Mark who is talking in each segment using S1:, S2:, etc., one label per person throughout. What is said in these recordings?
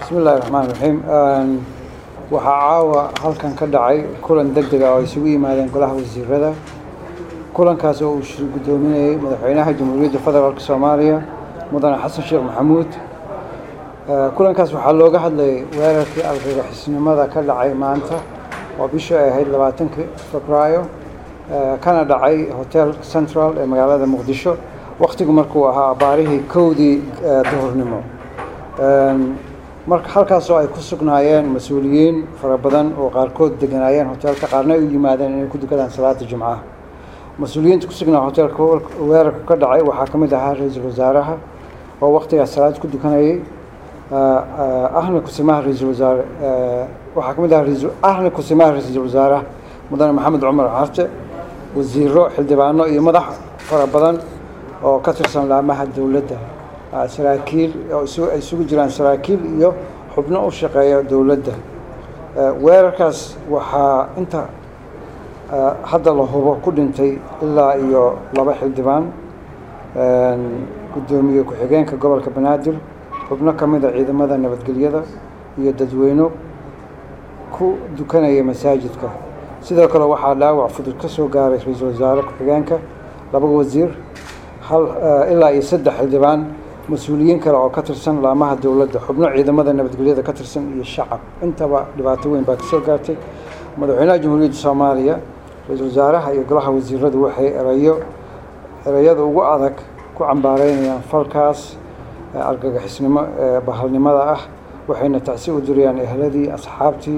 S1: بسم الله الرحمن الرحيم waxaa caawa halkan ka dhacay kulan degdeg ah oo isugu yimaadeen golaha wasiirada kulankaas oo uu shir gudoominayay madaxweynaha jamhuuriyadda federaalka Soomaaliya mudane xasan sheekh maxamuud kulankaas waxaa looga hadlayay weerarkii argagixisnimada ka dhacay maanta oo bishii ay ahayd 20 Febraayo kana dhacay hotel Central ee magaalada Muqdisho waqtigu markuu ahaa baarihii 1 duhurnimo marka halkaas oo ay ku sugnaayeen mas'uuliyiin fara badan oo qaarkood deganayeen hotelka qaarna u yimaadeen inay ku dukadaan salaada jumcaha mas'uuliyiinta ku sugnaa hotelka weerarka ka dhacay waxaa kamid ahaa ra'iisul wasaaraha oo waqtigaas salaad ku dukanayay ahna kusimaha ra'iisul wasaare waxaa kamid ahaa ahna kusimaha ra'iisul wasaaraha mudane maxamed cumar carte wasiiro xildhibaano iyo madax fara badan oo ka tirsan laamaha dawladda saraakiil oo isugu jiraan saraakiil iyo xubno u shaqeeya dawladda weerarkaas waxaa inta hadda la hubo ku dhintay ilaa iyo 2 xildhibaan gudoomiye ku-xigeenka gobolka Banaadir xubno kamid ah ciidamada nabadgelyada iyo dadweyne ku dukanaya masaajidka sidoo kale waxaa dhaawac fudud ka soo gaaray ra'iisul wasaare ku-xigeenka 2 wasiir ilaa iyo 3 xildhibaan مسؤولين كلا أو كتر سن لامها الدولة حبنا عيدا ماذا نبتقولي كتر سن الشعب أنت بقى باكسر قارتي مدعونا جمهورية الصومالية رئيس الوزراء يقولها وزير رد وحي رياض وقعدك كعم بارين يعني فالكاس أرجع حسن ما بحال ماذا وحين تأسيس دريان أهلدي أصحابتي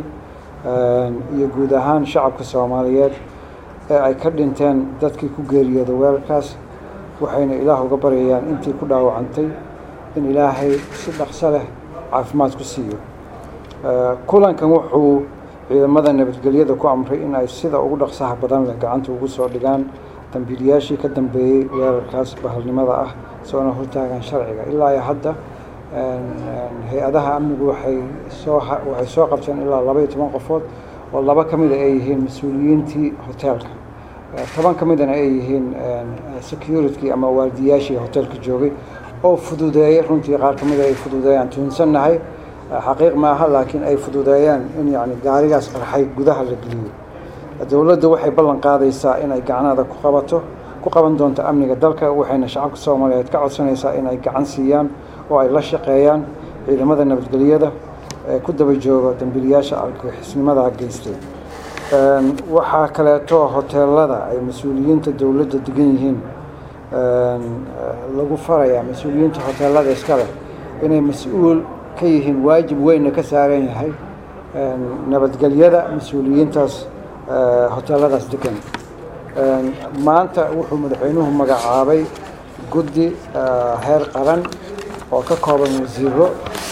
S1: يجودهان شعب الصوماليات أي كردنتين دتك كوجريا دواركاس وحين إله قبريان أنت كلها وعنتي إن إلهي صدق صله عفمات كسيو كلن كان وحو إذا ماذا نبتقليه ذو كعمري إن السيدة أقول لك صاحب بدن لك عنت وقول صادقان تنبيلياشي كدم بي ويركاس بهال لماذا سواء هو تاعن شرعي إلا يحدى هي أداها أمي وحي سوق بسن إلا لبيت منقفات والله بكمل أيهن مسؤولين تي هوتيلك طبعا كمان أيهن security أما واردياشي هوتيلك جوجي أو فدودية رنتي قار كمان أي فدودية تونسنا هاي حقيقة معها لكن أي فدودية إن يعني قاري أسقر حي جودها الرجلية الدولة دو حي بلن قاضي يسا إن أي قعنا ذا كقبان دون تأمني قدلك وحين شعب الصومالية يتقعد سنة يسا إن أي قعن سيان وأي لشقيان إذا ماذا نبتقليه ذا كده بيجوا تنبيلياش حسن ماذا عجيستي waxaa kaleeto hoteelada ay mas'uuliyiinta dawladda degan yihiin lagu farayaa mas'uuliyiinta hoteelada iska leh inay mas'uul ka yihiin waajib weyn ka saaran yahay nabadgelyada mas'uuliyiintaas hoteeladaas degan maanta wuxuu madaxweynuhu magacaabay guddi heer qaran oo ka kooban wasiiro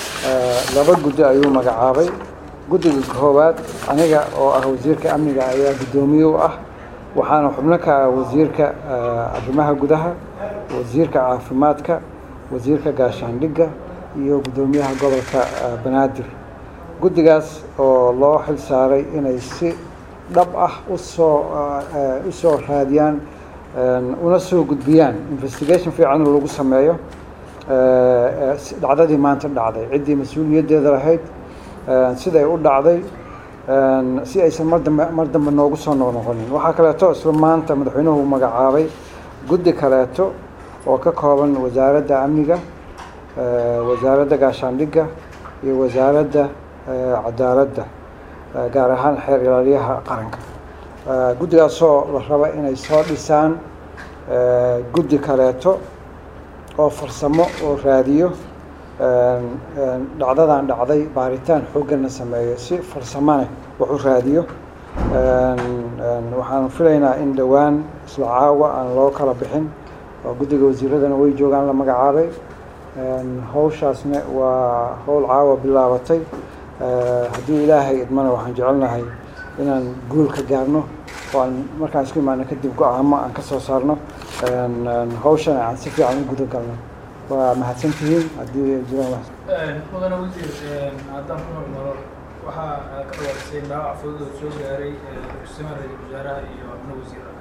S1: 2 guddi ayuu magacaabay guddiga koowaad aniga oo ah wasiirka amniga ayaa gudoomiye u ah waxaana xubno ka wasiirka arrimaha gudaha wasiirka caafimaadka wasiirka gaashaandhigga iyo gudoomiyaha gobolka Banaadir guddigaas oo loo xil saaray inay si dhab ah u soo raadiyaan una soo gudbiyaan investigation fiican lagu sameeyo dhacdadii maanta dhacday cidii mas'uuliyadeeda lahayd siday u dhacday si aysan mar dambe noogu soo noqonin waxa kaleeto isla maanta madaxweynuhu magacaabay guddi kaleeto oo ka kooban wasaaradda amniga wasaaradda gaashaandhigga iyo wasaaradda cadaaladda gaar ahaan xeer ilaaliyaha qaranka guddigaas oo la raba inay soo dhisaan guddi kaleeto oo farsamo oo raadiyo dhacdadan dhacday baaritaan xoogana sameeyo si farsamane wuxuu raadiyo waxaan filaynaa in dhawaan isla caawa aan loo kala bixin oo guddiga wasiiradana way joogaan la magacaabay hawshaasna waa hawl caawa bilaabatay haddii ilaahay idmana waxaan jecelnahay inaan guul ka gaarno oo aan markaan isku imaano kadib go'aamo aan ka soo saarno hawshana aan si fiican u guda galno ومحسنتين هدي جواب
S2: مدن وزير عدم كنا waxaa ka warsayn dhaawac fudud oo soo gaaray kusimaha ra'iisul wasaaraha iyo wasiirada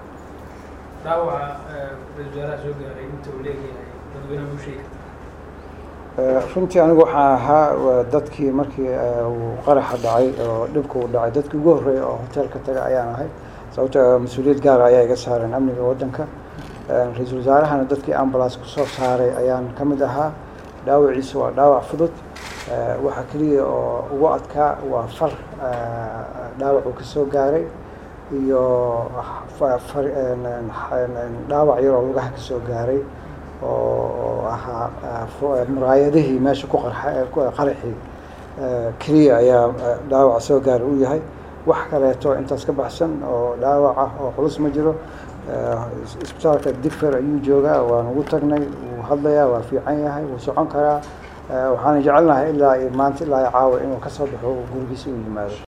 S2: dhaawaca ra'iisul wasaaraha soo gaaray inta uu leeyahay dadweynaha u sheegay
S1: runtii anigu waxaan ahaa dadkii markii uu qaraxa dhacay oo dhibku uu dhacay dadkii ugu horreeyay oo hoteelka taga ayaan ahay sababtoo mas-uuliyad gaar ayaa iga saaran amniga waddanka ra-iisul wasaarahana dadkii ambulance ku soo saaray ayaan ka mid ahaa dhaawaciisu waa dhaawac fudud waxa keliya oo ugu adkaa waa far dhaawac uu ka soo gaaray iyo dhaawac yar oo lugaha ka soo gaaray oo ahaa muraayadihii meesha ku qaraxii keliya ayaa dhaawac soo gaara u yahay wax kaleeto intaas ka baxsan oo dhaawac ah oo culus ma jiro isbitaalka Digfer ayuu joogaa waan ugu tagnay wuu hadlayaa waa fiican yahay wuu socon karaa waxaan jecelnahay ilaa maanta ilaa caawa inuu ka soo baxo gurigiisa u yimaado